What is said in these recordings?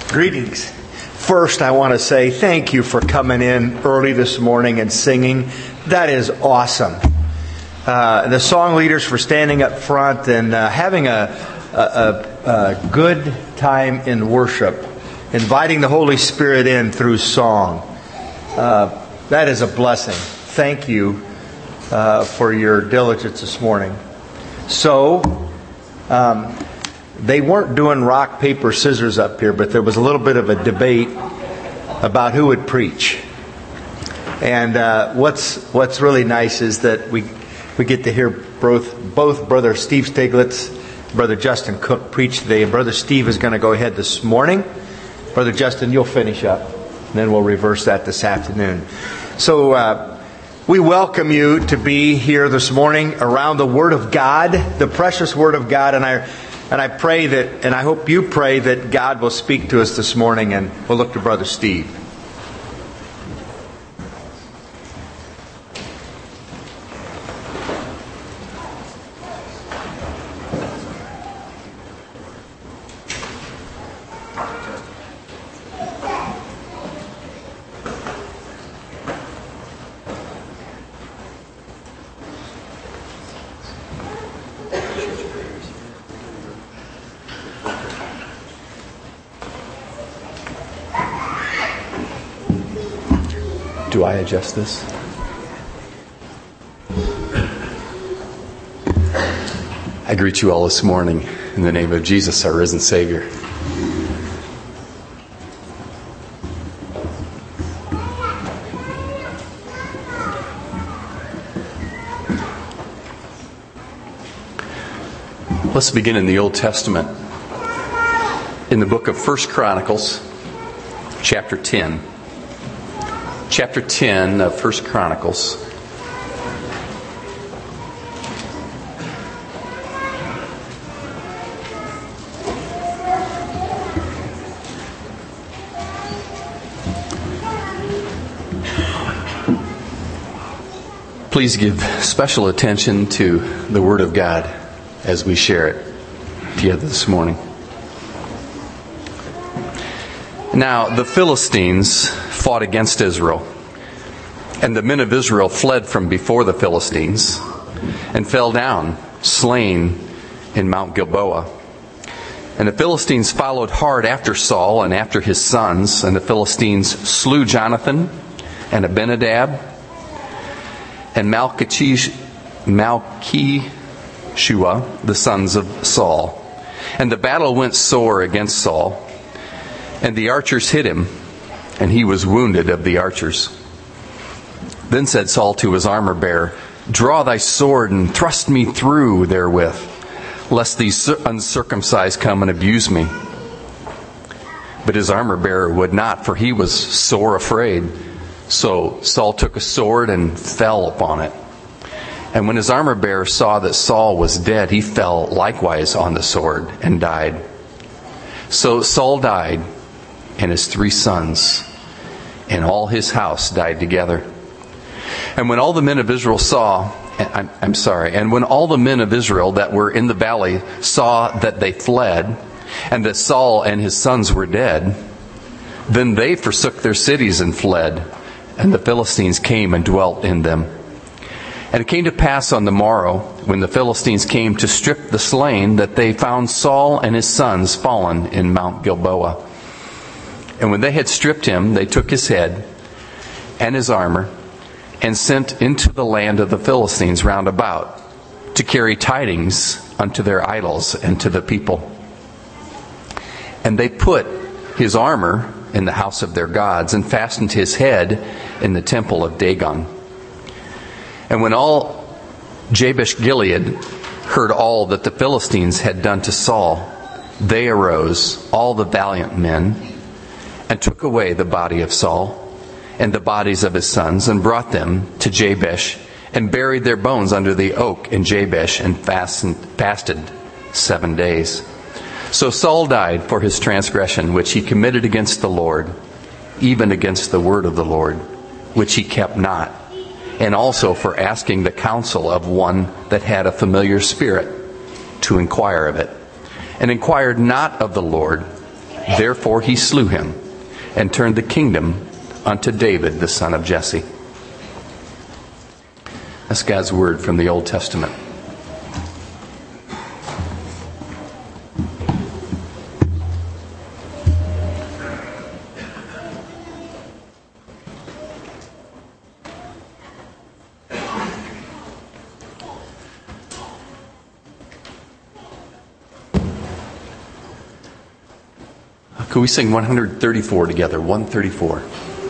Greetings. First, I want to say thank you for coming in early this morning and singing. That is awesome. The song leaders for standing up front and having a good time in worship, inviting the Holy Spirit in through song. That is a blessing. Thank you for your diligence this morning. So, they weren't doing rock, paper, scissors up here, but there was a little bit of a debate about who would preach. And what's really nice is that we get to hear both Brother Steve Stiglitz, Brother Justin Cook preach today. And Brother Steve is going to go ahead this morning. Brother Justin, you'll finish up. And then we'll reverse that this afternoon. So we welcome you to be here this morning around the Word of God, the precious Word of God. And I pray that, and I hope you pray that God will speak to us this morning, and we'll look to Brother Steve. Do I adjust this? I greet you all this morning in the name of Jesus, our risen Savior. Let's begin in the Old Testament. In the book of 1 Chronicles, chapter 10. Chapter 10 of 1 Chronicles. Please give special attention to the Word of God as we share it together this morning. Now, the Philistines fought against Israel, and the men of Israel fled from before the Philistines and fell down, slain in Mount Gilboa. And the Philistines followed hard after Saul and after his sons, and the Philistines slew Jonathan and Abinadab and Malchishua, the sons of Saul. And the battle went sore against Saul, and the archers hit him, and he was wounded of the archers. Then said Saul to his armor-bearer, "Draw thy sword and thrust me through therewith, lest these uncircumcised come and abuse me." But his armor-bearer would not, for he was sore afraid. So Saul took a sword and fell upon it. And when his armor-bearer saw that Saul was dead, he fell likewise on the sword and died. So Saul died, and his 3 sons, and all his house died together. And when all the men of Israel and when all the men of Israel that were in the valley saw that they fled, and that Saul and his sons were dead, then they forsook their cities and fled, and the Philistines came and dwelt in them. And it came to pass on the morrow, when the Philistines came to strip the slain, that they found Saul and his sons fallen in Mount Gilboa. And when they had stripped him, they took his head and his armor, and sent into the land of the Philistines round about, to carry tidings unto their idols and to the people. And they put his armor in the house of their gods, and fastened his head in the temple of Dagon. And when all Jabesh Gilead heard all that the Philistines had done to Saul, they arose, all the valiant men, and took away the body of Saul and the bodies of his sons, and brought them to Jabesh, and buried their bones under the oak in Jabesh, and fasted 7 days. So Saul died for his transgression, which he committed against the Lord, even against the word of the Lord, which he kept not, and also for asking the counsel of one that had a familiar spirit to inquire of it, and inquired not of the Lord, Therefore he slew him, and turned the kingdom unto David the son of Jesse. That's God's word from the Old Testament. Could we sing 134 together? 134.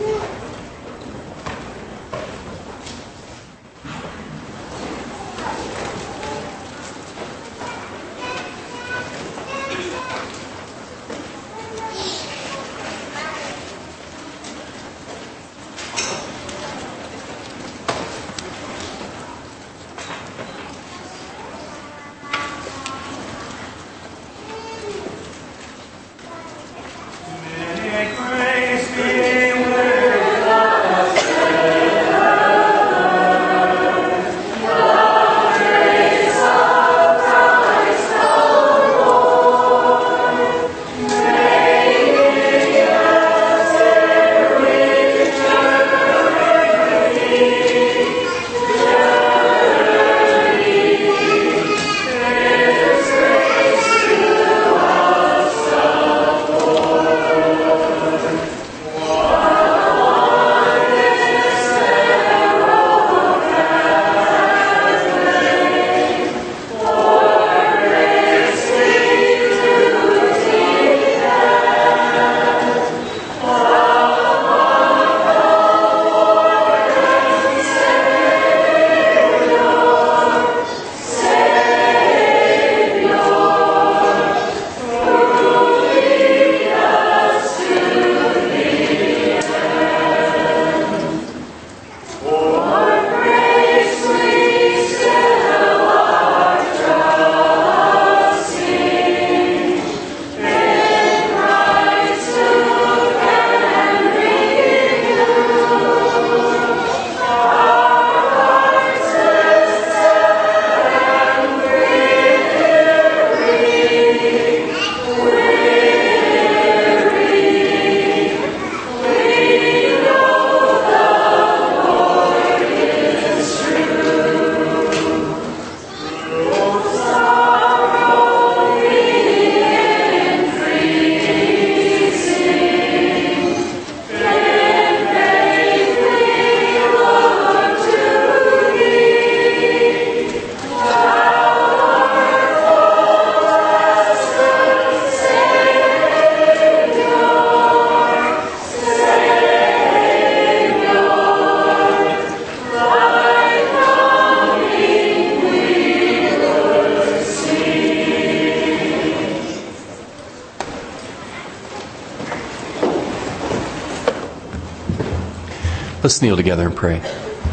Let's kneel together and pray.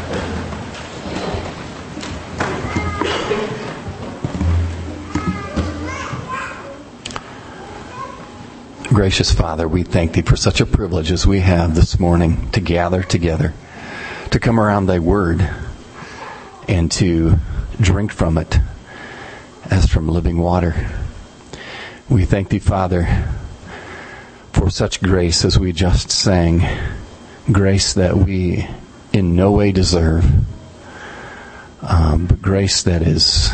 Gracious Father, we thank Thee for such a privilege as we have this morning to gather together, to come around Thy Word, and to drink from it as from living water. We thank Thee, Father, for such grace as we just sang, grace that we in no way deserve, but grace that is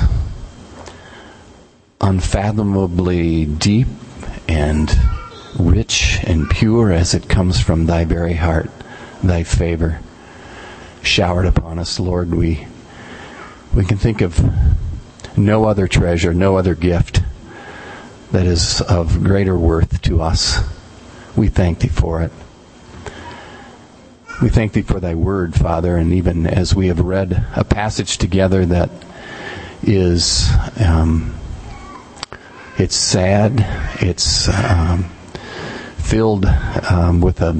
unfathomably deep and rich and pure as it comes from Thy very heart, Thy favor showered upon us. Lord, we can think of no other treasure, no other gift that is of greater worth to us. We thank Thee for it. We thank Thee for Thy Word, Father, and even as we have read a passage together that is, it's sad, it's filled with a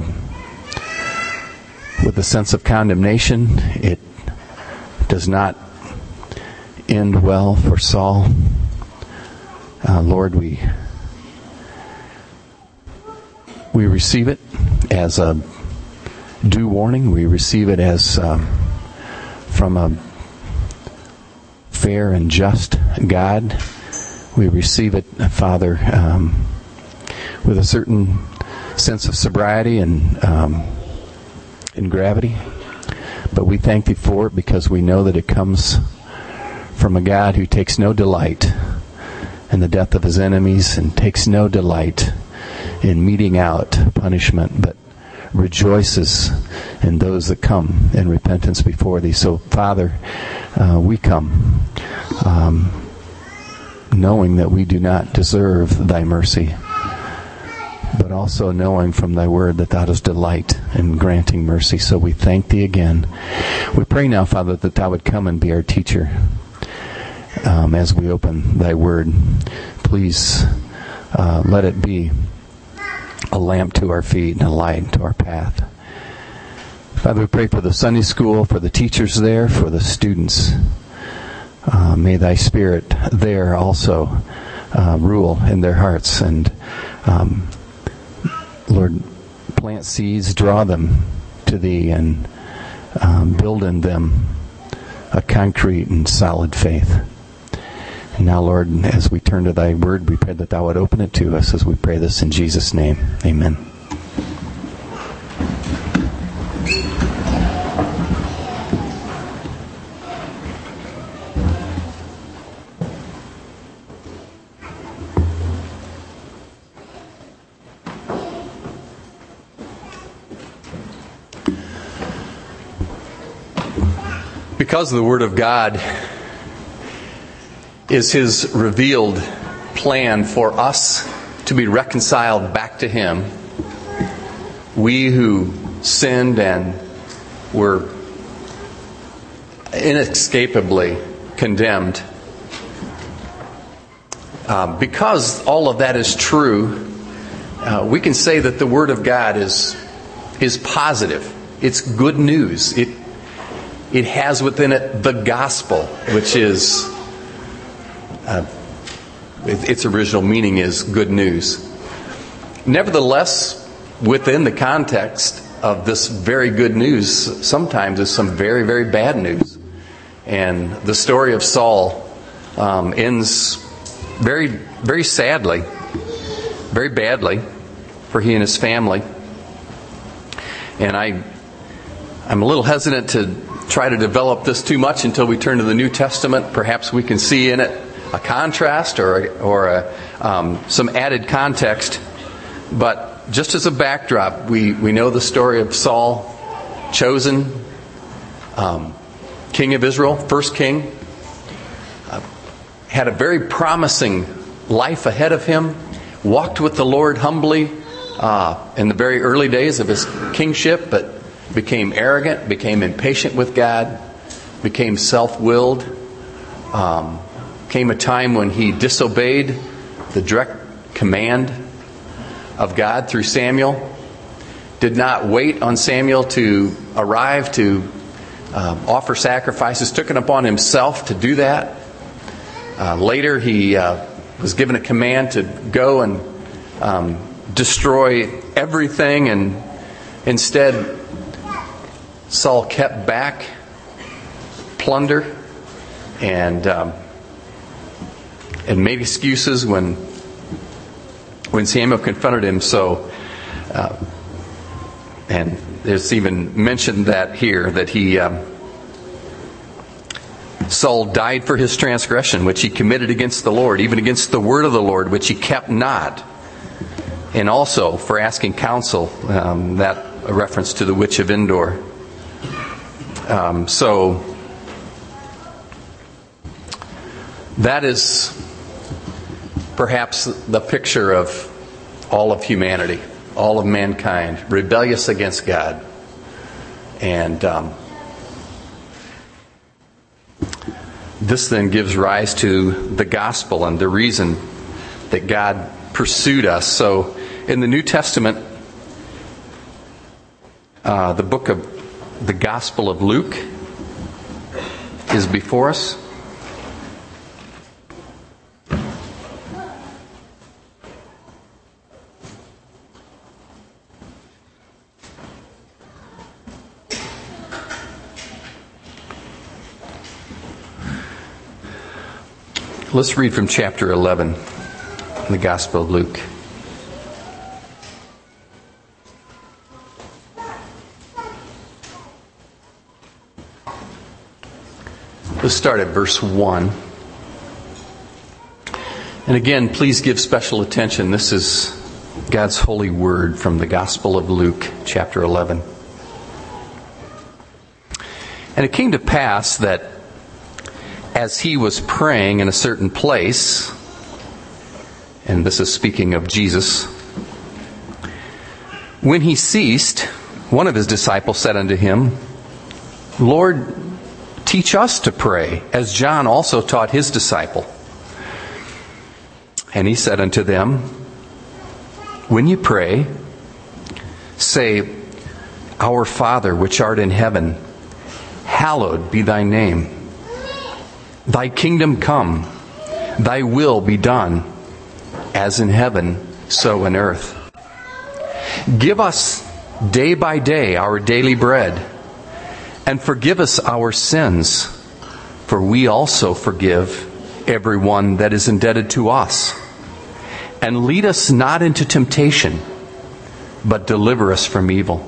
sense of condemnation. It does not end well for Saul. Lord, we receive it as a due warning. We receive it as from a fair and just God. We receive it, Father, with a certain sense of sobriety and gravity. But we thank Thee for it because we know that it comes from a God who takes no delight in the death of His enemies and takes no delight in meting out punishment, but rejoices in those that come in repentance before Thee. So, Father, we come knowing that we do not deserve Thy mercy, but also knowing from Thy word that Thou dost delight in granting mercy. So we thank Thee again. We pray now, Father, that Thou would come and be our teacher as we open Thy word. Please let it be a lamp to our feet and a light to our path. Father, we pray for the Sunday school, for the teachers there, for the students. May Thy Spirit there also rule in their hearts. And Lord, plant seeds, draw them to Thee, and build in them a concrete and solid faith. And now, Lord, as we turn to Thy word, we pray that Thou would open it to us as we pray this in Jesus' name. Amen. Because the Word of God is His revealed plan for us to be reconciled back to Him, we who sinned and were inescapably condemned, because all of that is true, we can say that the Word of God is positive. It's good news. It has within it the gospel, which is, its original meaning is good news. Nevertheless, within the context of this very good news, sometimes is some very, very bad news. And the story of Saul ends very, very sadly, very badly for he and his family. And I'm a little hesitant to try to develop this too much until we turn to the New Testament. Perhaps we can see in it a contrast or some added context. But just as a backdrop, we know the story of Saul, chosen king of Israel, first king, had a very promising life ahead of him, walked with the Lord humbly in the very early days of his kingship, but became arrogant, became impatient with God, became self-willed. Came a time when he disobeyed the direct command of God through Samuel, did not wait on Samuel to arrive to offer sacrifices, took it upon himself to do that. Later he was given a command to go and destroy everything, and instead Saul kept back plunder and made excuses when Samuel confronted him. So, and there's even mentioned that here that Saul died for his transgression, which he committed against the Lord, even against the word of the Lord, which he kept not, and also for asking counsel. That a reference to the witch of Endor. So that is perhaps the picture of all of humanity, all of mankind, rebellious against God. And this then gives rise to the gospel and the reason that God pursued us. So in the New Testament, the book of the Gospel of Luke is before us. Let's read from chapter 11 in the Gospel of Luke. Let's start at verse 1. And again, please give special attention. This is God's holy word from the Gospel of Luke, chapter 11. And it came to pass that as he was praying in a certain place, and this is speaking of Jesus, when he ceased, one of his disciples said unto him, Lord, teach us to pray, as John also taught his disciple. And he said unto them, when you pray, say, Our Father, which art in heaven, hallowed be thy name. Thy kingdom come, thy will be done, as in heaven, so in earth. Give us day by day our daily bread, and forgive us our sins, for we also forgive everyone that is indebted to us. And lead us not into temptation, but deliver us from evil.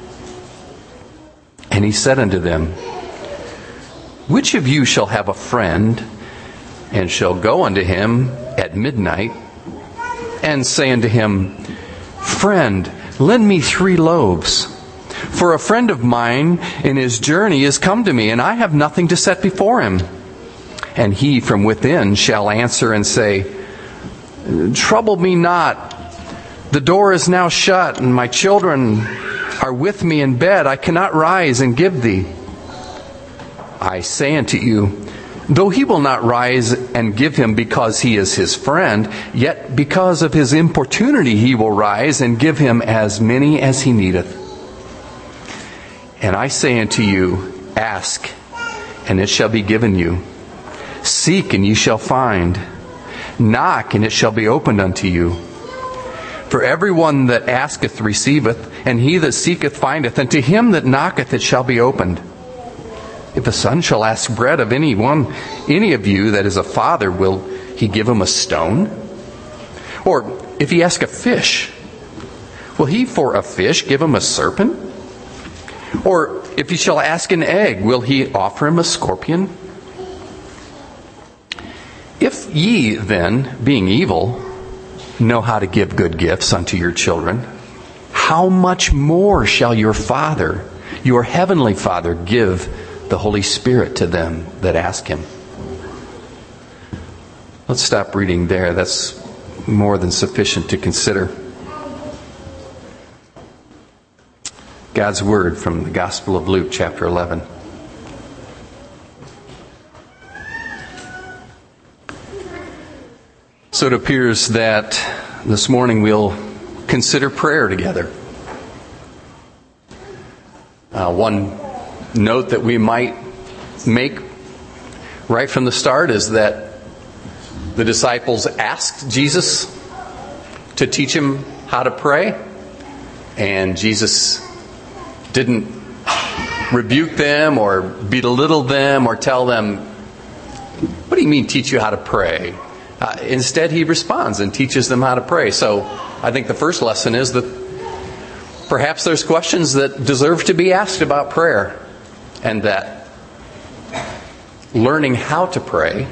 And he said unto them, Which of you shall have a friend, and shall go unto him at midnight, and say unto him, Friend, lend me 3 loaves. For a friend of mine in his journey is come to me, and I have nothing to set before him. And he from within shall answer and say, Trouble me not. The door is now shut, and my children are with me in bed. I cannot rise and give thee. I say unto you, though he will not rise and give him because he is his friend, yet because of his importunity he will rise and give him as many as he needeth. And I say unto you, ask, and it shall be given you. Seek, and ye shall find. Knock, and it shall be opened unto you. For everyone that asketh receiveth, and he that seeketh findeth, and to him that knocketh it shall be opened. If a son shall ask bread of any of you that is a father, will he give him a stone? Or if he ask a fish, will he for a fish give him a serpent? Or if he shall ask an egg, will he offer him a scorpion? If ye then, being evil, know how to give good gifts unto your children, how much more shall your Father, your heavenly Father, give the Holy Spirit to them that ask him? Let's stop reading there. That's more than sufficient to consider. God's Word from the Gospel of Luke, chapter 11. So it appears that this morning we'll consider prayer together. One note that we might make right from the start is that the disciples asked Jesus to teach him how to pray, and Jesus didn't rebuke them or belittle them or tell them, what do you mean teach you how to pray? Instead, he responds and teaches them how to pray. So I think the first lesson is that perhaps there's questions that deserve to be asked about prayer, and that learning how to pray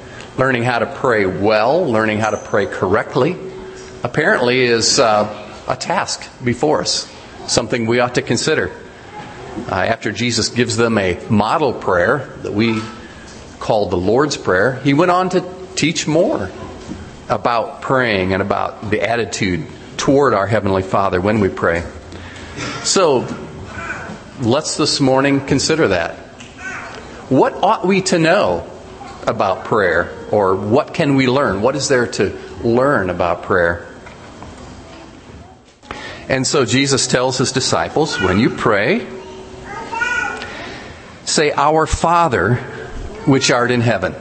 well, learning how to pray correctly, apparently is a task before us, something we ought to consider. After Jesus gives them a model prayer that we call the Lord's Prayer, he went on to teach more about praying and about the attitude toward our Heavenly Father when we pray. So, let's this morning consider that. What ought we to know about prayer? Or what can we learn? What is there to learn about prayer? And so Jesus tells his disciples, when you pray, say, Our Father, which art in heaven.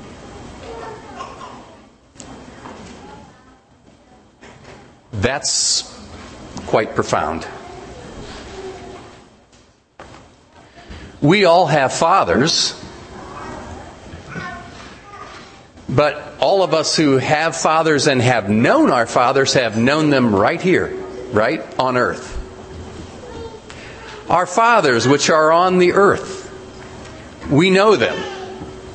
That's quite profound. We all have fathers, but all of us who have fathers and have known our fathers have known them right here, right on earth. Our fathers which are on the earth, we know them.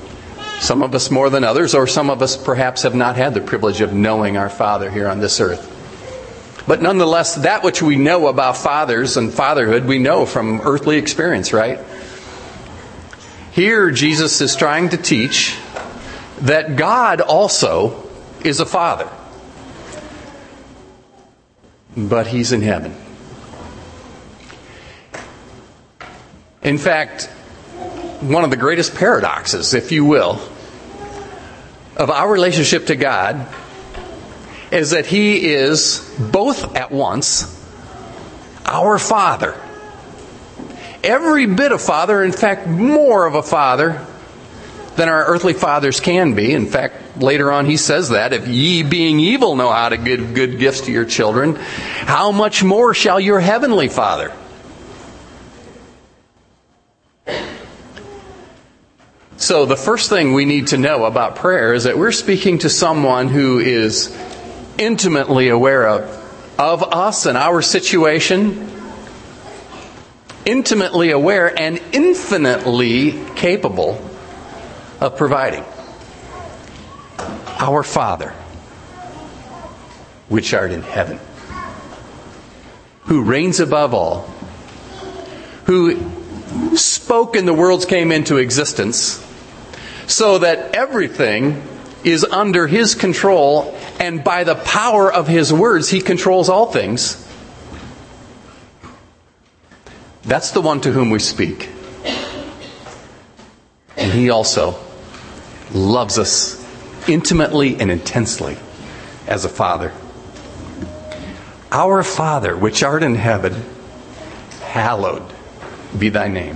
Some of us more than others, or some of us perhaps have not had the privilege of knowing our Father here on this earth. But nonetheless, that which we know about fathers and fatherhood, we know from earthly experience, right? Here, Jesus is trying to teach that God also is a father. But He's in heaven. In fact, one of the greatest paradoxes, if you will, of our relationship to God is that He is both at once our Father. Every bit of Father, in fact, more of a Father than our earthly fathers can be. In fact, later on He says that, if ye being evil know how to give good gifts to your children, how much more shall your heavenly Father? So the first thing we need to know about prayer is that we're speaking to someone who is intimately aware of us and our situation, intimately aware and infinitely capable of providing. Our Father, which art in heaven, who reigns above all, who spoke and the worlds came into existence, so that everything is under His control, and by the power of His words, He controls all things. That's the one to whom we speak. And He also loves us intimately and intensely as a Father. Our Father, which art in heaven, hallowed be thy name.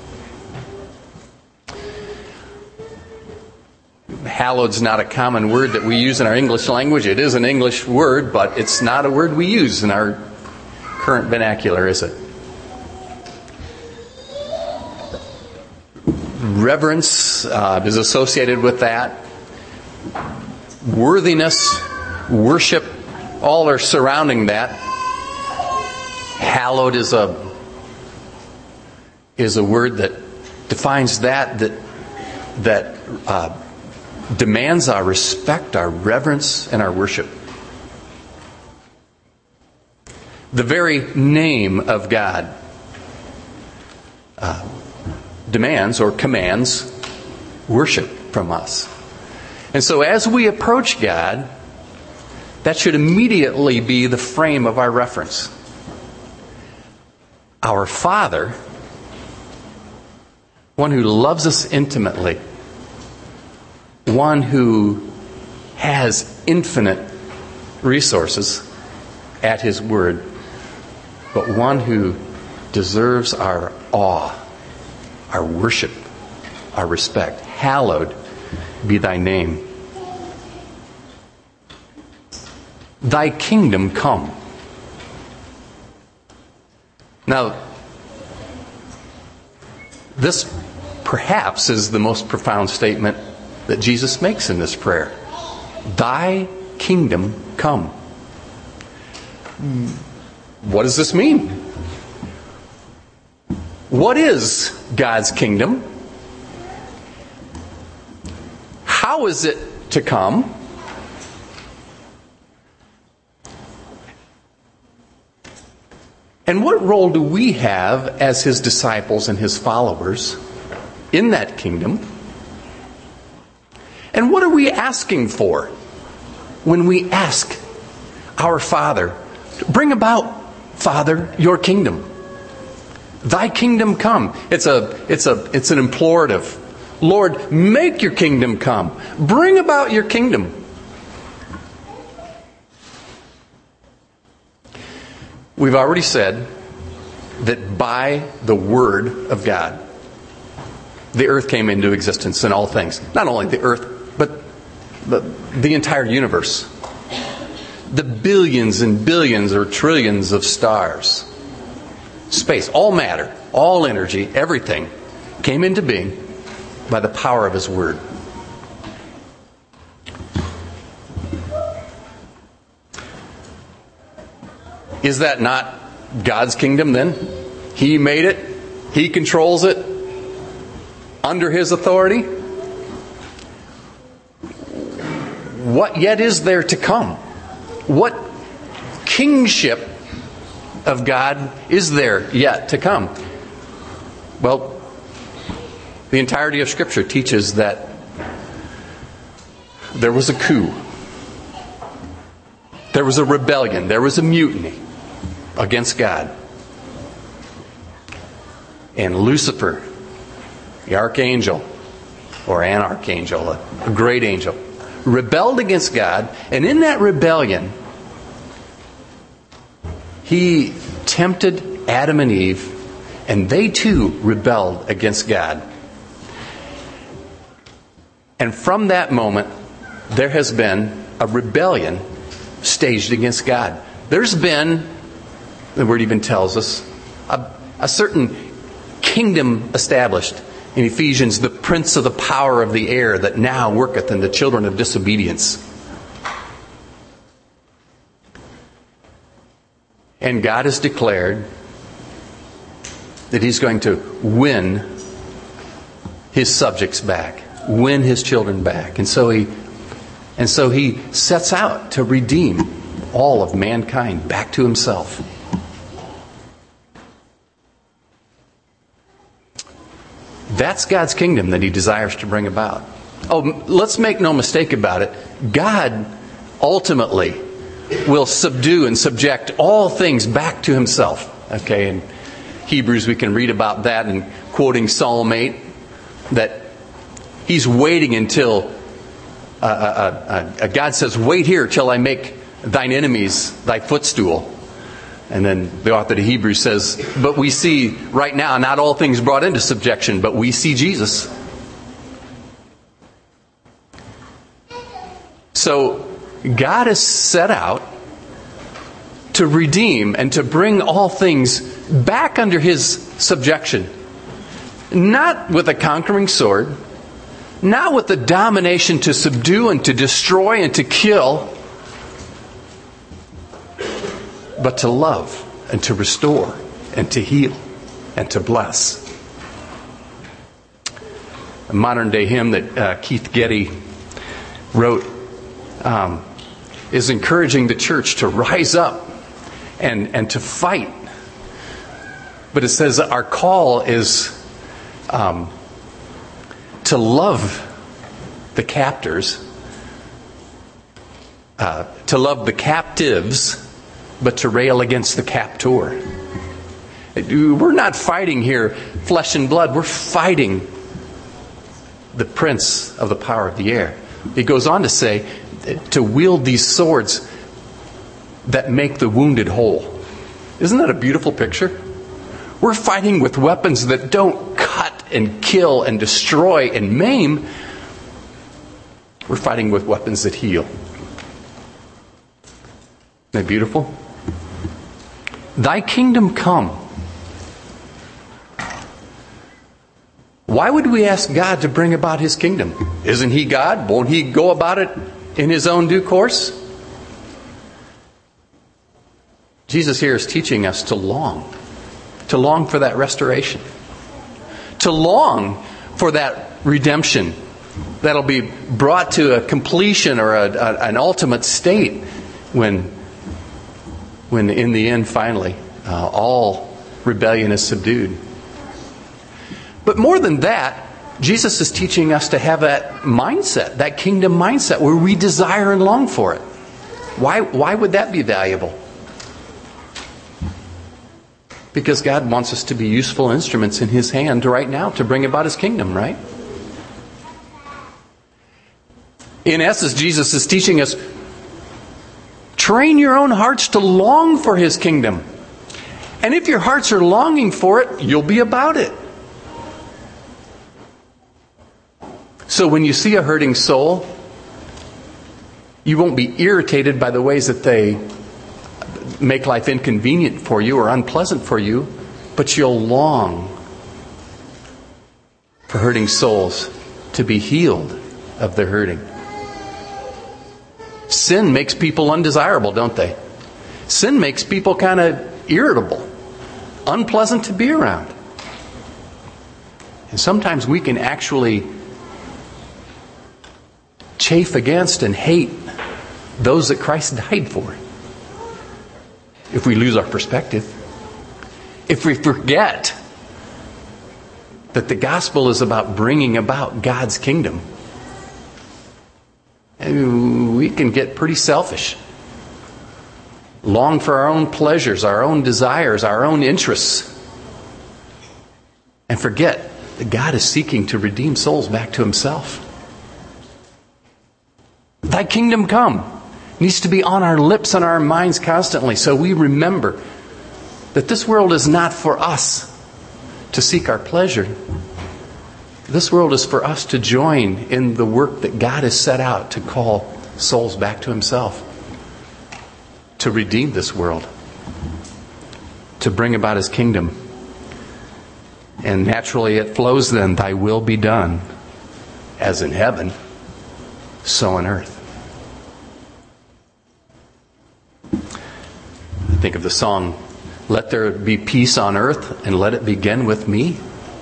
Hallowed's not a common word that we use in our English language. It is an English word, but it's not a word we use in our current vernacular, is it? Reverence is associated with that. Worthiness, worship, all are surrounding that. Hallowed is a word that defines that demands our respect, our reverence, and our worship. The very name of God demands or commands worship from us. And so as we approach God, that should immediately be the frame of our reference. Our Father, one who loves us intimately, one who has infinite resources at His word, but one who deserves our awe, our worship, our respect. Hallowed be thy name. Thy kingdom come. Now, this perhaps is the most profound statement that Jesus makes in this prayer. Thy kingdom come. What does this mean? What is God's kingdom? How is it to come? And what role do we have as His disciples and His followers in that kingdom? And what are we asking for when we ask our Father, bring about, Father, your kingdom? Thy kingdom come. It's an implorative. Lord, make your kingdom come. Bring about your kingdom. We've already said that by the Word of God, the earth came into existence and all things. Not only the earth, but the entire universe. The billions and billions or trillions of stars. Space, all matter, all energy, everything came into being by the power of His Word. Is that not God's kingdom then? He made it. He controls it under His authority. what yet is there to come? What kingship of God is there yet to come? Well, the entirety of Scripture teaches that there was a coup. There was a rebellion. There was a mutiny against God. And Lucifer, the archangel, or an archangel, a great angel, rebelled against God. And in that rebellion, he tempted Adam and Eve, and they too rebelled against God. And from that moment, there has been a rebellion staged against God. There's been, the Word even tells us, a certain kingdom established. In Ephesians, the prince of the power of the air that now worketh in the children of disobedience. And God has declared that He's going to win His subjects back, win His children back. And so He sets out to redeem all of mankind back to Himself. That's God's kingdom that He desires to bring about. Oh, let's make no mistake about it. God ultimately will subdue and subject all things back to Himself. Okay, in Hebrews we can read about that, and quoting Psalm 8, that He's waiting until God says, "Wait here till I make thine enemies thy footstool." And then the author of Hebrews says, but we see right now not all things brought into subjection, but we see Jesus. So God has set out to redeem and to bring all things back under His subjection. Not with a conquering sword, not with the domination to subdue and to destroy and to kill, but to love and to restore and to heal and to bless. A modern day hymn that Keith Getty wrote is encouraging the church to rise up and to fight. But it says our call is to love the captors, to love the captives, but to rail against the captor. We're not fighting here flesh and blood. We're fighting the prince of the power of the air. He goes on to say, to wield these swords that make the wounded whole. Isn't that a beautiful picture? We're fighting with weapons that don't cut and kill and destroy and maim. We're fighting with weapons that heal. Isn't that beautiful? Thy kingdom come. Why would we ask God to bring about His kingdom? Isn't He God? Won't He go about it in His own due course? Jesus here is teaching us to long for that restoration, to long for that redemption that'll be brought to a completion or an ultimate state when in the end, finally, all rebellion is subdued. But more than that, Jesus is teaching us to have that mindset, that kingdom mindset, where we desire and long for it. Why would that be valuable? Because God wants us to be useful instruments in His hand right now to bring about His kingdom, right? In essence, Jesus is teaching us, train your own hearts to long for His kingdom. And if your hearts are longing for it, you'll be about it. So when you see a hurting soul, you won't be irritated by the ways that they make life inconvenient for you or unpleasant for you, but you'll long for hurting souls to be healed of their hurting. Sin makes people undesirable, don't they? Sin makes people kind of irritable, unpleasant to be around. And sometimes we can actually chafe against and hate those that Christ died for. If we lose our perspective, if we forget that the gospel is about bringing about God's kingdom, and we can get pretty selfish. Long for our own pleasures, our own desires, our own interests. And forget that God is seeking to redeem souls back to Himself. Thy kingdom come needs to be on our lips and our minds constantly, so we remember that this world is not for us to seek our pleasure. This world is for us to join in the work that God has set out to call souls back to Himself, to redeem this world, to bring about His kingdom. And naturally it flows then, thy will be done, as in heaven, so on earth. I think of the song, let there be peace on earth and let it begin with me.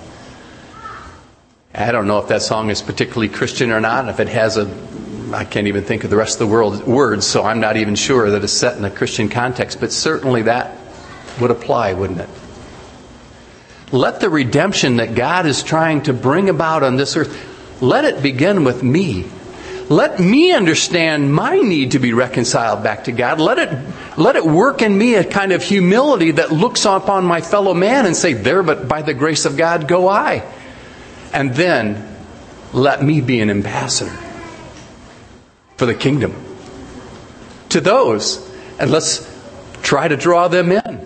I don't know if that song is particularly Christian or not. If it has I can't even think of the rest of the words, so I'm not even sure that it's set in a Christian context. But certainly that would apply, wouldn't it? Let the redemption that God is trying to bring about on this earth, let it begin with me. Let me understand my need to be reconciled back to God. Let it work in me a kind of humility that looks upon my fellow man and say, there, but by the grace of God go I. And then let me be an ambassador for the kingdom to those, and let's try to draw them in.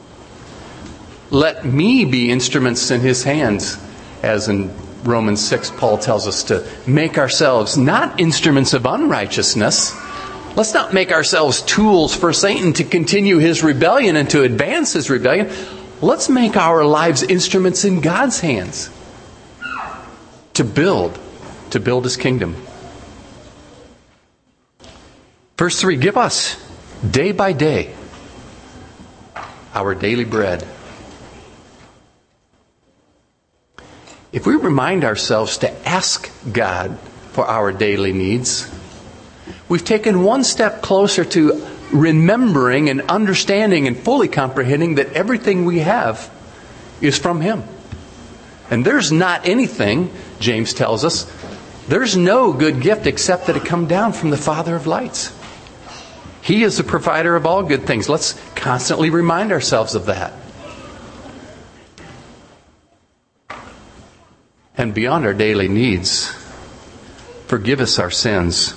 Let me be instruments in His hands, as in Romans 6 Paul tells us to make ourselves not instruments of unrighteousness. Let's not make ourselves tools for Satan to continue his rebellion and to advance his rebellion. Let's make our lives instruments in God's hands to build His kingdom. Verse 3, give us day by day our daily bread. If we remind ourselves to ask God for our daily needs, we've taken one step closer to remembering and understanding and fully comprehending that everything we have is from Him. And there's not anything, James tells us, there's no good gift except that it come down from the Father of lights. He is the provider of all good things. Let's constantly remind ourselves of that. And beyond our daily needs, forgive us our sins.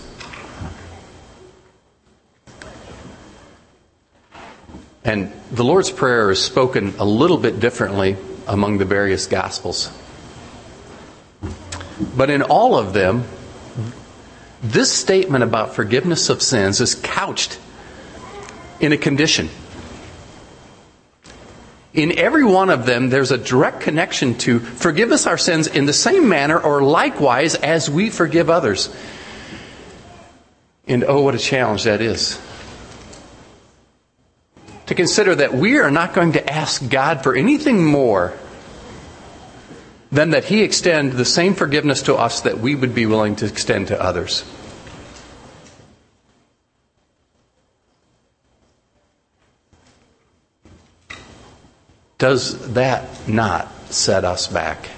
And the Lord's Prayer is spoken a little bit differently among the various Gospels. But in all of them, this statement about forgiveness of sins is couched in a condition. In every one of them, there's a direct connection to forgive us our sins in the same manner or likewise as we forgive others. And oh, what a challenge that is. To consider that we are not going to ask God for anything more than that He extend the same forgiveness to us that we would be willing to extend to others. Does that not set us back?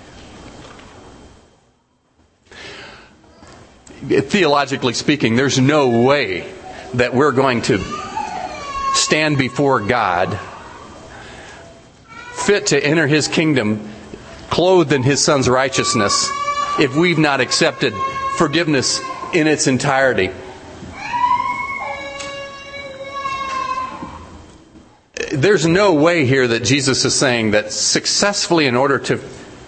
Theologically speaking, there's no way that we're going to stand before God fit to enter His kingdom clothed in His Son's righteousness if we've not accepted forgiveness in its entirety. There's no way here that Jesus is saying that successfully, in order to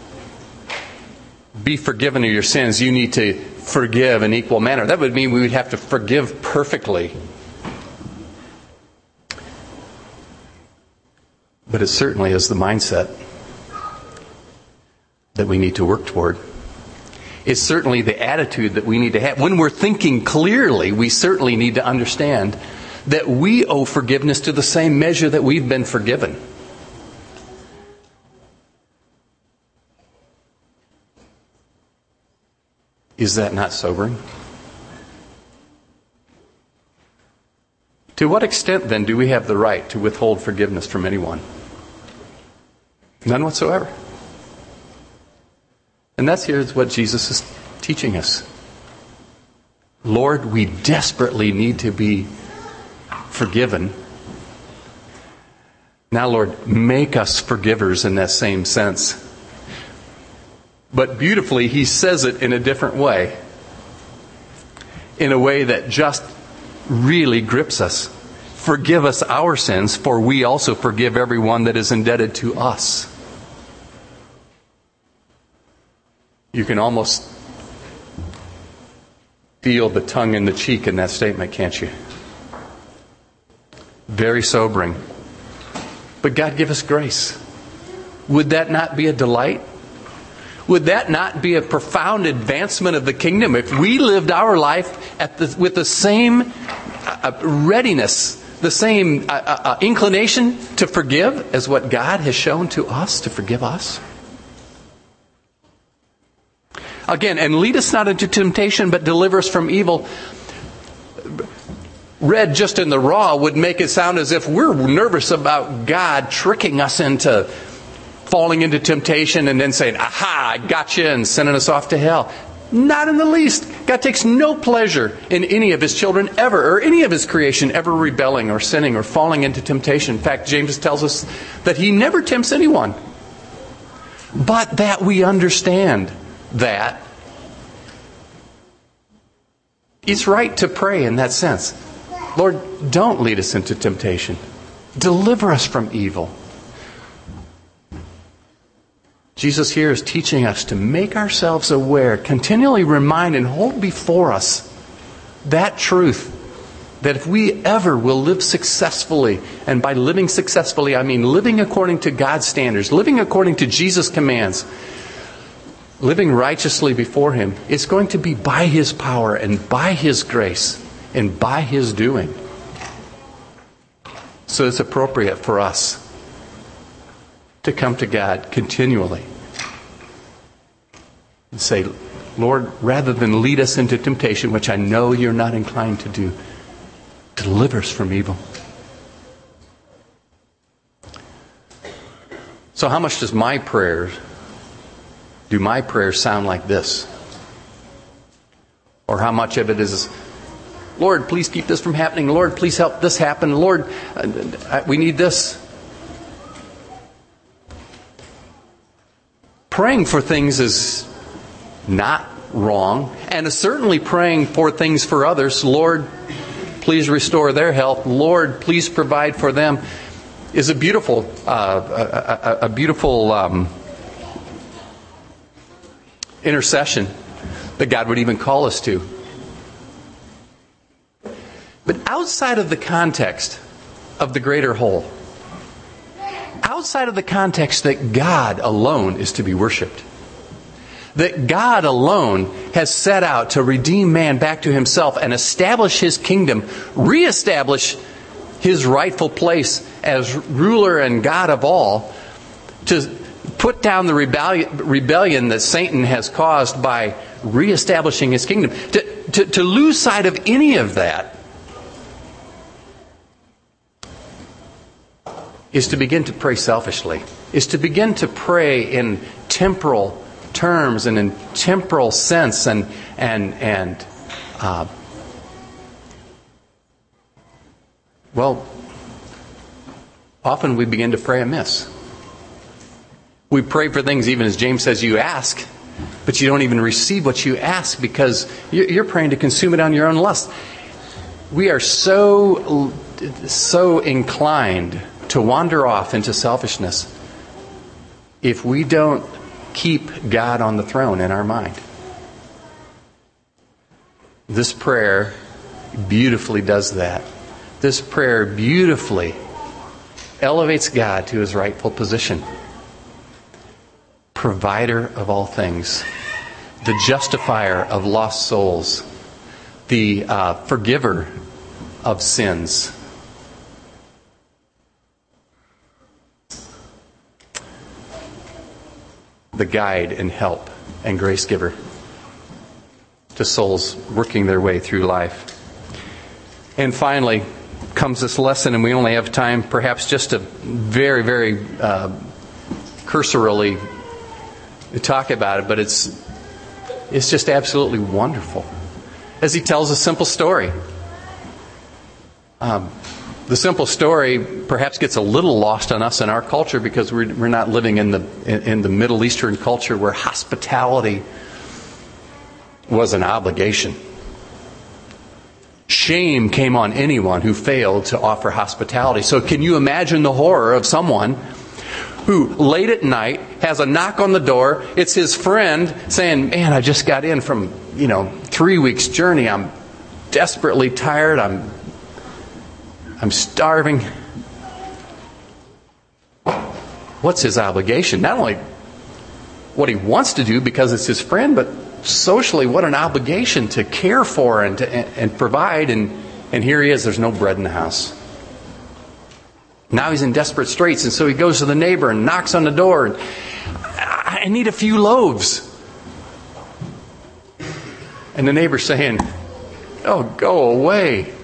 be forgiven of your sins, you need to forgive in equal manner. That would mean we would have to forgive perfectly. But it certainly is the mindset that we need to work toward. It's certainly the attitude that we need to have. When we're thinking clearly, we certainly need to understand that we owe forgiveness to the same measure that we've been forgiven. Is that not sobering? To what extent, then, do we have the right to withhold forgiveness from anyone? None whatsoever. And here's what Jesus is teaching us. Lord, we desperately need to be forgiven. Now, Lord, make us forgivers in that same sense. But beautifully, he says it in a different way. In a way that just really grips us. Forgive us our sins, for we also forgive everyone that is indebted to us. You can almost feel the tongue in the cheek in that statement, can't you? Very sobering. But God give us grace. Would that not be a delight? Would that not be a profound advancement of the kingdom if we lived our life with the same readiness, the same inclination to forgive as what God has shown to us to forgive us? Again, and lead us not into temptation, but deliver us from evil. Read just in the raw would make it sound as if we're nervous about God tricking us into falling into temptation and then saying, aha, I got you, and sending us off to hell. Not in the least. God takes no pleasure in any of His children ever, or any of His creation ever rebelling or sinning or falling into temptation. In fact, James tells us that He never tempts anyone. But that we understand that it's right to pray in that sense. Lord, don't lead us into temptation. Deliver us from evil. Jesus here is teaching us to make ourselves aware, continually remind and hold before us that truth, that if we ever will live successfully, and by living successfully I mean living according to God's standards, living according to Jesus' commands, living righteously before Him, it's going to be by His power and by His grace and by His doing. So it's appropriate for us to come to God continually and say, Lord, rather than lead us into temptation, which I know You're not inclined to do, deliver us from evil. So how much do my prayers sound like this? Or how much of it is, Lord, please keep this from happening. Lord, please help this happen. Lord, we need this. Praying for things is not wrong. And certainly praying for things for others. Lord, please restore their health. Lord, please provide for them, is a beautiful intercession that God would even call us to. But outside of the context of the greater whole, outside of the context that God alone is to be worshipped, that God alone has set out to redeem man back to Himself and establish His kingdom, reestablish His rightful place as ruler and God of all, to put down the rebellion that Satan has caused by reestablishing his kingdom. To lose sight of any of that is to begin to pray selfishly, is to begin to pray in temporal terms and in temporal sense often we begin to pray amiss. We pray for things, even as James says, you ask, but you don't even receive what you ask because you're praying to consume it on your own lust. We are so inclined to wander off into selfishness if we don't keep God on the throne in our mind. This prayer beautifully does that. This prayer beautifully elevates God to His rightful position. Provider of all things, the justifier of lost souls, the forgiver of sins. The guide and help and grace giver to souls working their way through life. And finally, comes this lesson, and we only have time perhaps just to very, very cursorily talk about it, but it's just absolutely wonderful. As he tells a simple story. The simple story perhaps gets a little lost on us in our culture because we're not living in the Middle Eastern culture where hospitality was an obligation. Shame came on anyone who failed to offer hospitality. So can you imagine the horror of someone who late at night has a knock on the door? It's his friend saying, man, I just got in from 3 weeks journey. I'm desperately tired. I'm starving. What's his obligation? Not only what he wants to do because it's his friend, but socially, what an obligation to care for and provide. And here he is, there's no bread in the house. Now he's in desperate straits, and so he goes to the neighbor and knocks on the door. And, I need a few loaves. And the neighbor's saying, oh, go away.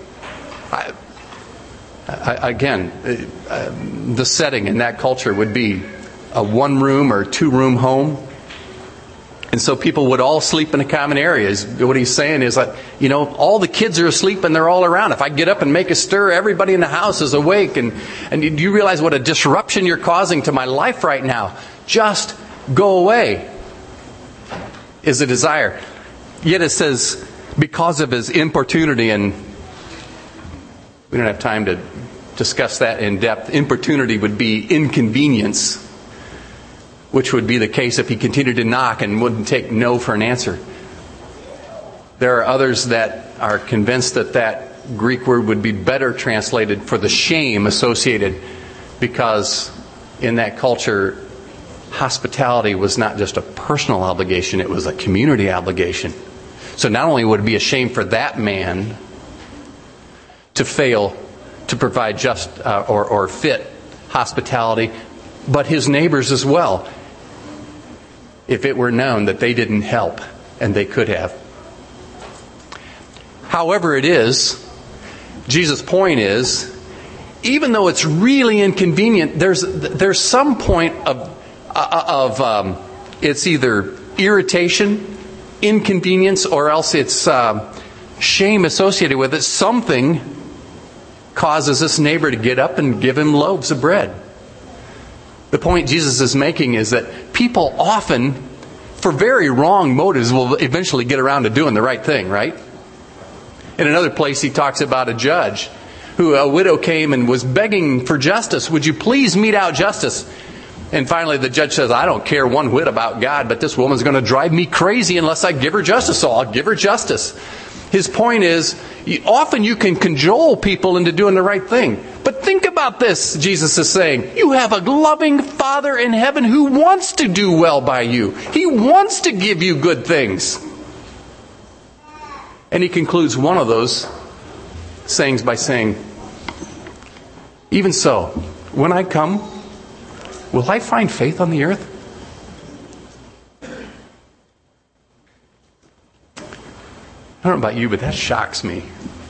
Again, the setting in that culture would be a 1-room or 2-room home. And so people would all sleep in the common areas. What he's saying is that, all the kids are asleep and they're all around. If I get up and make a stir, everybody in the house is awake. And do you realize what a disruption you're causing to my life right now? Just go away is a desire. Yet it says, because of his importunity, and we don't have time to discuss that in depth. Importunity would be inconvenience, which would be the case if he continued to knock and wouldn't take no for an answer. There are others that are convinced that Greek word would be better translated for the shame associated, because in that culture, hospitality was not just a personal obligation, it was a community obligation. So not only would it be a shame for that man to fail to provide just or fit hospitality, but his neighbors as well, if it were known that they didn't help, and they could have. However it is, Jesus' point is, even though it's really inconvenient, there's some point of it's either irritation, inconvenience, or else it's shame associated with it. Something causes this neighbor to get up and give him loaves of bread. The point Jesus is making is that people often, for very wrong motives, will eventually get around to doing the right thing, right? In another place, he talks about a judge who, a widow came and was begging for justice. Would you please mete out justice? And finally, the judge says, I don't care one whit about God, but this woman's going to drive me crazy unless I give her justice, so I'll give her justice. His point is, often you can cajole people into doing the right thing. But think about this, Jesus is saying. You have a loving Father in heaven who wants to do well by you. He wants to give you good things. And he concludes one of those sayings by saying, even so, when I come, will I find faith on the earth? I don't know about you, but that shocks me.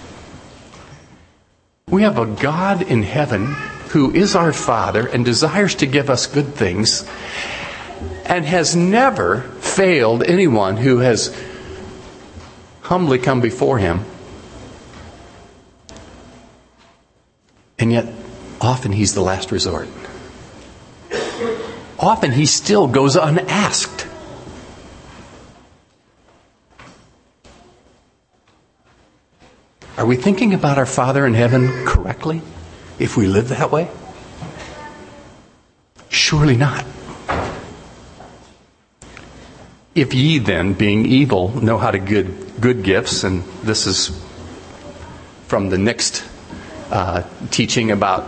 We have a God in heaven who is our Father and desires to give us good things, and has never failed anyone who has humbly come before him. And yet, often he's the last resort. Often he still goes unasked. Are we thinking about our Father in heaven correctly if we live that way? Surely not. If ye then, being evil, know how to give good gifts, and this is from the next teaching about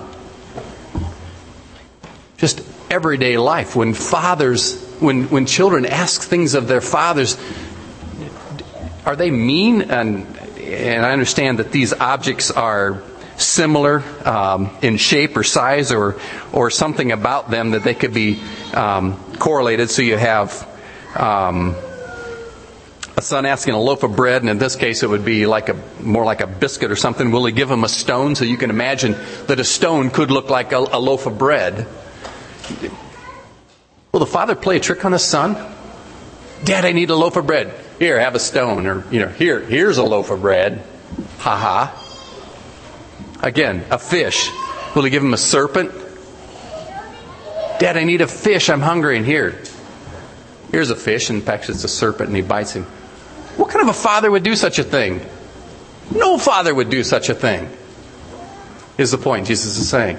just everyday life. When when children ask things of their fathers, are they mean? And I understand that these objects are similar in shape or size or something about them that they could be correlated. So you have a son asking a loaf of bread, and in this case it would be more like a biscuit or something. Will he give him a stone? So you can imagine that a stone could look like a loaf of bread. Will the father play a trick on his son? Dad, I need a loaf of bread. Here, have a stone. Or, here's a loaf of bread. Ha ha. Again, a fish. Will he give him a serpent? Dad, I need a fish. I'm hungry. And here's a fish. In fact, it's a serpent, and he bites him. What kind of a father would do such a thing? No father would do such a thing, is the point Jesus is saying.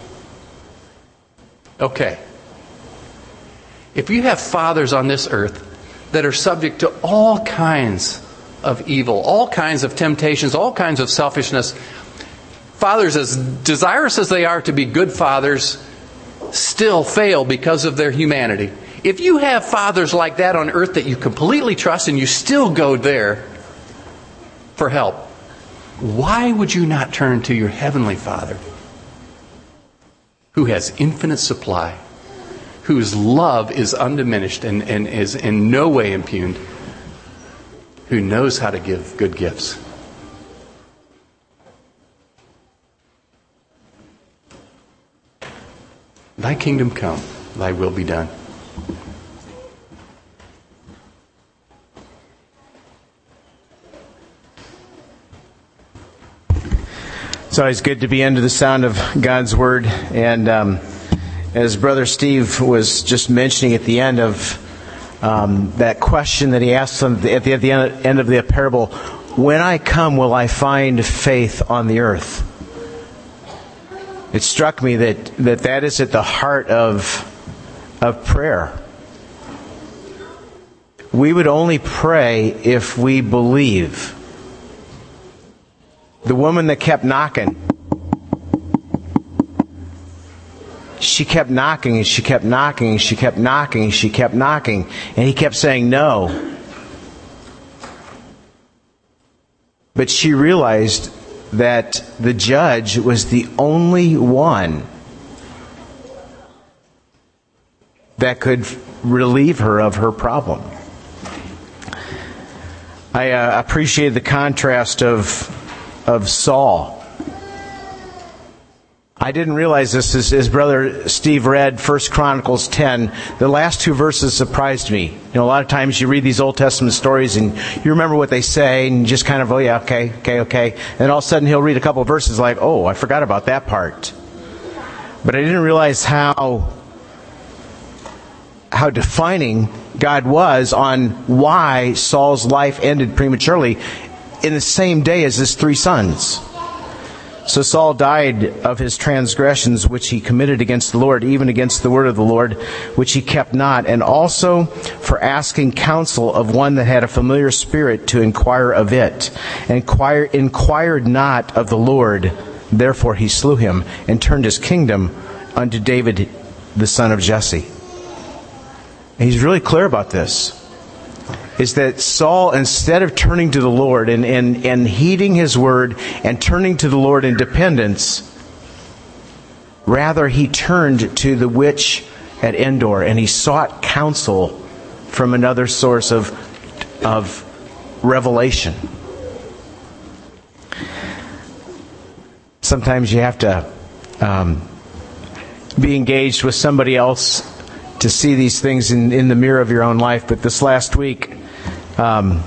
Okay. If you have fathers on this earth that are subject to all kinds of evil, all kinds of temptations, all kinds of selfishness, fathers, as desirous as they are to be good fathers, still fail because of their humanity. If you have fathers like that on earth that you completely trust and you still go there for help, why would you not turn to your heavenly Father, who has infinite supply, whose love is undiminished and is in no way impugned, who knows how to give good gifts? Thy kingdom come, thy will be done. It's always good to be under the sound of God's Word. And as Brother Steve was just mentioning at the end of that question that he asked at the end of the parable, when I come, will I find faith on the earth? It struck me that is at the heart of prayer. We would only pray if we believe. The woman that kept knocking, she kept knocking and she kept knocking and she kept knocking and she kept knocking, and he kept saying no. But she realized that the judge was the only one that could relieve her of her problem. I appreciate the contrast of Saul. I didn't realize this as Brother Steve read 1 Chronicles 10. The last two verses surprised me. A lot of times you read these Old Testament stories and you remember what they say and you just kind of, oh yeah, okay. And all of a sudden he'll read a couple of verses like, oh, I forgot about that part. But I didn't realize how defining God was on why Saul's life ended prematurely in the same day as his three sons. So Saul died of his transgressions which he committed against the Lord, even against the word of the Lord, which he kept not, and also for asking counsel of one that had a familiar spirit to inquire of it. And inquired not of the Lord, therefore he slew him, and turned his kingdom unto David the son of Jesse. And he's really clear about this. Is that Saul, instead of turning to the Lord and heeding His word and turning to the Lord in dependence, rather he turned to the witch at Endor and he sought counsel from another source of revelation. Sometimes you have to be engaged with somebody else to see these things in the mirror of your own life. But this last week, a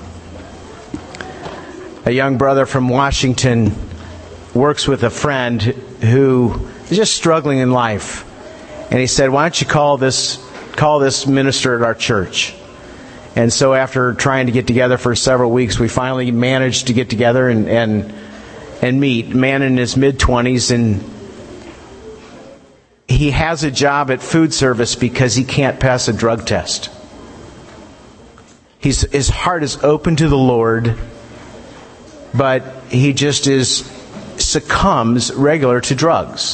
young brother from Washington works with a friend who is just struggling in life. And he said, why don't you call this minister at our church? And so after trying to get together for several weeks, we finally managed to get together and meet. Man in his mid-20s, and he has a job at food service because he can't pass a drug test. His heart is open to the Lord, but he just succumbs regular to drugs.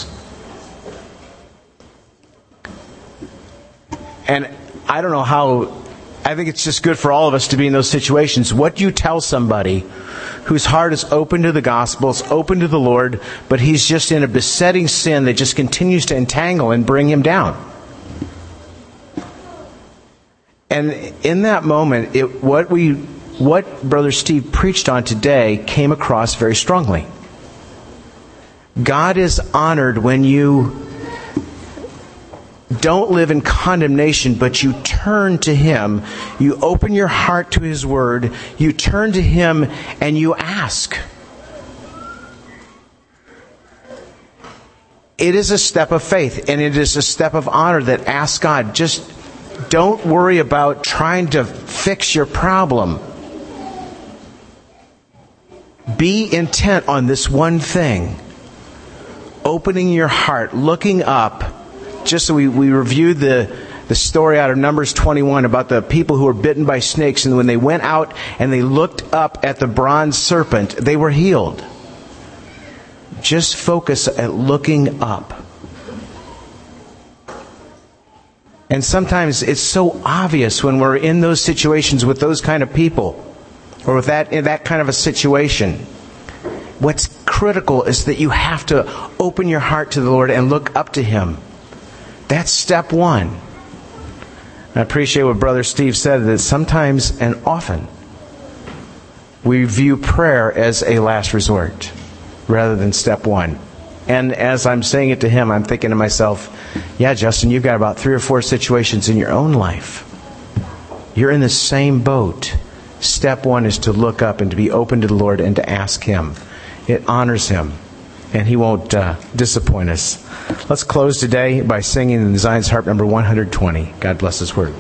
And I don't know how, I think it's just good for all of us to be in those situations. What do you tell somebody whose heart is open to the gospel, is open to the Lord, but he's just in a besetting sin that just continues to entangle and bring him down? And in that moment, what we what Brother Steve preached on today came across very strongly. God is honored when you don't live in condemnation, but you turn to Him. You open your heart to His Word. You turn to Him and you ask. It is a step of faith, and it is a step of honor that asks God, just don't worry about trying to fix your problem. Be intent on this one thing. Opening your heart, looking up. Just so we reviewed the story out of Numbers 21 about the people who were bitten by snakes, and when they went out and they looked up at the bronze serpent, they were healed. Just focus at looking up. And sometimes it's so obvious when we're in those situations with those kind of people, or with that kind of a situation. What's critical is that you have to open your heart to the Lord and look up to Him. That's step one. I appreciate what Brother Steve said, that sometimes and often we view prayer as a last resort rather than step one. And as I'm saying it to him, I'm thinking to myself, yeah, Justin, you've got about 3 or 4 situations in your own life. You're in the same boat. Step one is to look up and to be open to the Lord and to ask Him. It honors Him, and He won't disappoint us. Let's close today by singing the Zion's Harp number 120. God bless His Word.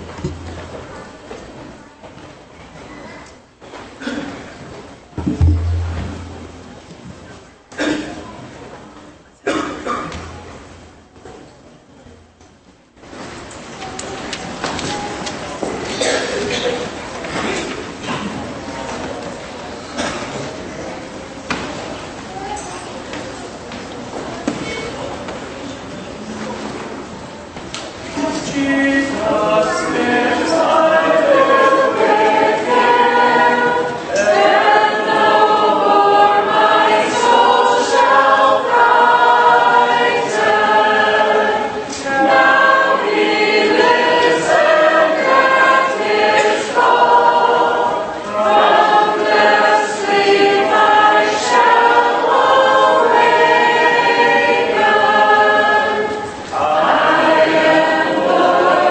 I am Lord.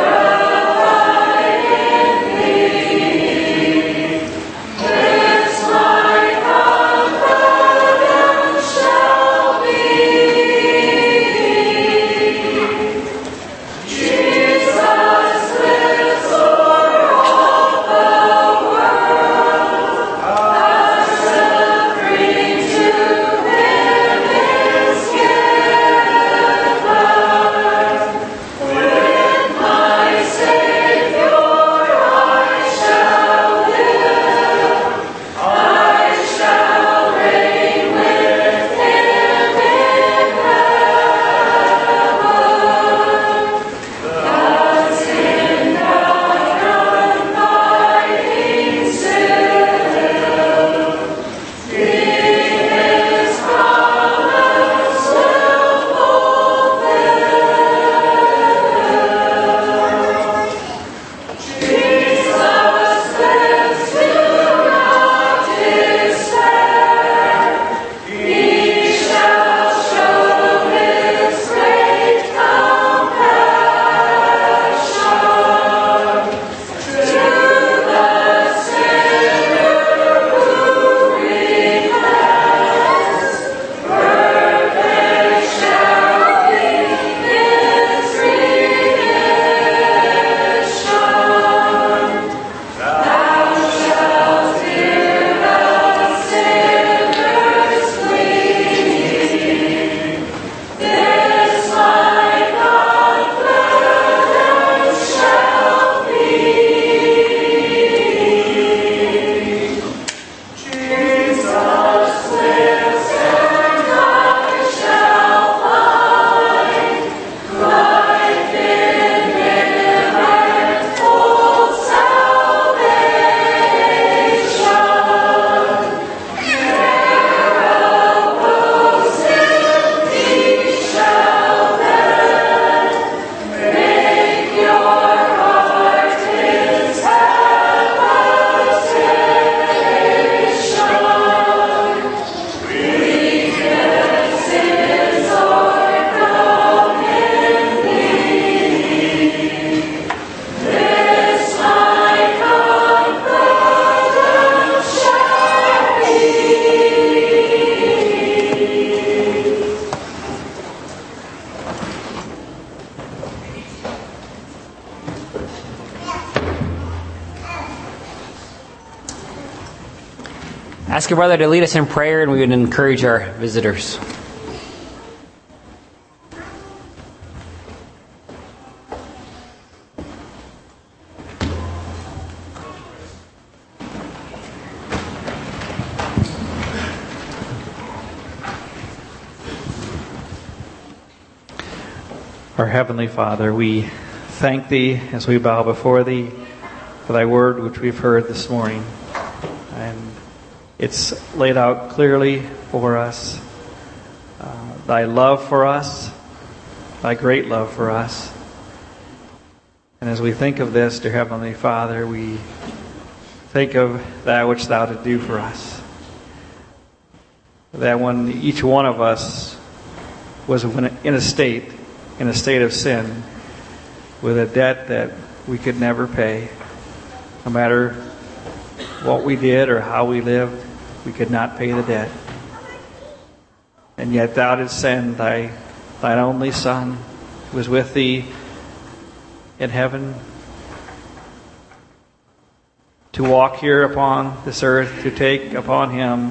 ask a brother to lead us in prayer, and we would encourage our visitors. Our Heavenly Father, we thank Thee as we bow before Thee for Thy word which we've heard this morning. And it's laid out clearly for us, Thy love for us, Thy great love for us. And as we think of this, dear Heavenly Father, we think of that which Thou did do for us. That when each one of us was in a state of sin, with a debt that we could never pay. No matter what we did or how we lived, we could not pay the debt. And yet Thou didst send Thine only Son, who was with Thee in heaven, to walk here upon this earth, to take upon Him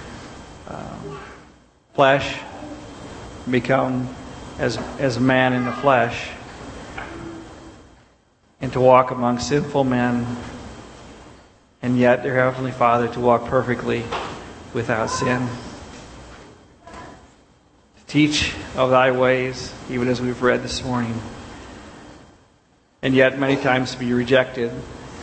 flesh, become as a man in the flesh, and to walk among sinful men, and yet, dear Heavenly Father, to walk perfectly without sin. To teach of Thy ways, even as we've read this morning, and yet many times to be rejected.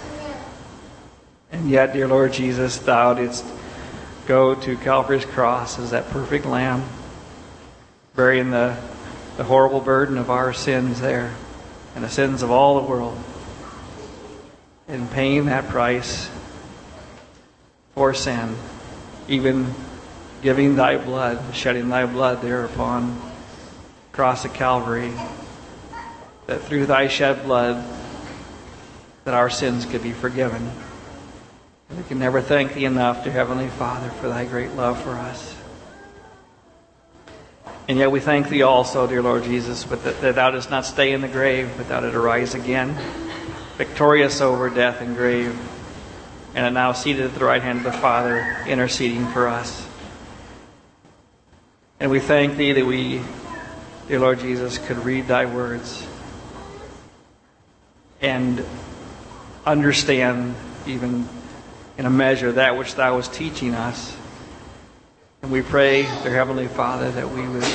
And yet, dear Lord Jesus, Thou didst go to Calvary's cross as that perfect Lamb, bearing the horrible burden of our sins there, and the sins of all the world, and paying that price for sin, even giving Thy blood, shedding Thy blood there upon the cross of Calvary, that through Thy shed blood that our sins could be forgiven. And we can never thank Thee enough, dear Heavenly Father, for Thy great love for us. And yet we thank Thee also, dear Lord Jesus, but that Thou dost not stay in the grave, but Thou did arise again, victorious over death and grave, and are now seated at the right hand of the Father, interceding for us. And we thank Thee that we, dear Lord Jesus, could read Thy words and understand, even in a measure, that which Thou was teaching us. And we pray, dear Heavenly Father, that we would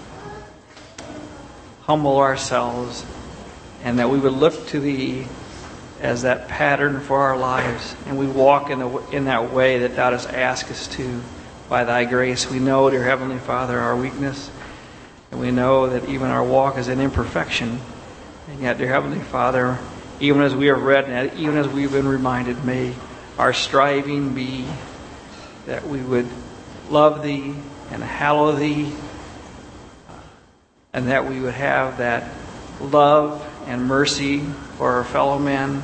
humble ourselves and that we would look to Thee as that pattern for our lives, and we walk in that way that Thou dost ask us to by Thy grace. We know, dear Heavenly Father, our weakness, and we know that even our walk is an imperfection. And yet, dear Heavenly Father, even as we have read and even as we've been reminded, may our striving be that we would love Thee and hallow Thee, and that we would have that love and mercy for our fellow men,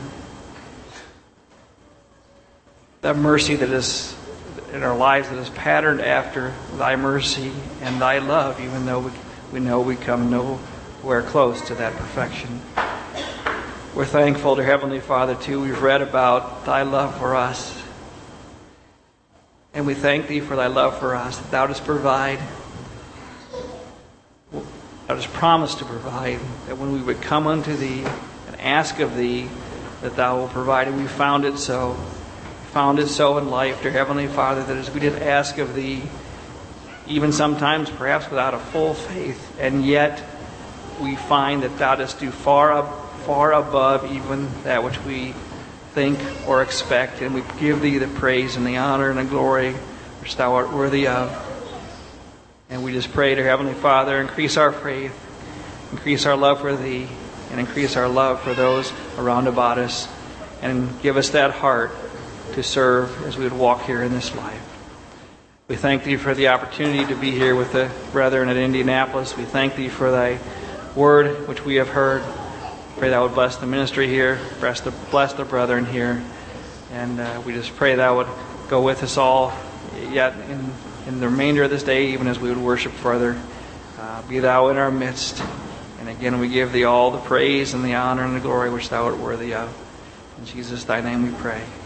that mercy that is in our lives that is patterned after Thy mercy and Thy love, even though we know we come nowhere close to that perfection. We're thankful, dear Heavenly Father, too. We've read about Thy love for us. And we thank Thee for Thy love for us, that Thou dost provide. Thou dost promise to provide, that when we would come unto Thee and ask of Thee, that Thou will provide. And we found it so. We found it so in life, dear Heavenly Father, that as we did ask of Thee, even sometimes perhaps without a full faith, and yet we find that Thou dost do far above even that which we think or expect, and we give Thee the praise and the honor and the glory which Thou art worthy of. And we just pray, dear Heavenly Father, increase our faith, increase our love for Thee, and increase our love for those around about us, and give us that heart to serve as we would walk here in this life. We thank Thee for the opportunity to be here with the brethren at Indianapolis. We thank Thee for Thy word which we have heard. Pray Thou would bless the ministry here, bless the brethren here, and we just pray Thou would go with us all yet in the remainder of this day, even as we would worship further. Be Thou in our midst, and again we give Thee all the praise and the honor and the glory which Thou art worthy of. In Jesus Thy name we pray.